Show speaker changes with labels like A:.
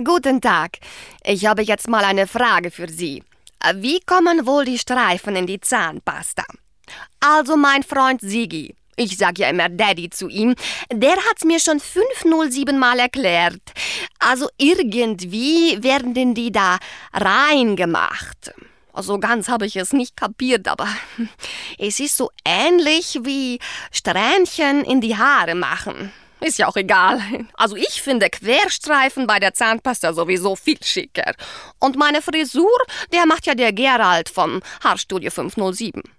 A: Guten Tag. Ich habe jetzt mal eine Frage für Sie. Wie kommen wohl die Streifen in die Zahnpasta? Also mein Freund Sigi, ich sag ja immer Daddy zu ihm, der hat's mir schon 507 Mal erklärt. Also irgendwie werden denn die da reingemacht. Also ganz habe ich es nicht kapiert, aber es ist so ähnlich wie Strähnchen in die Haare machen. Ist ja auch egal. Also ich finde Querstreifen bei der Zahnpasta sowieso viel schicker. Und meine Frisur, der macht ja der Gerald vom Haarstudio 507.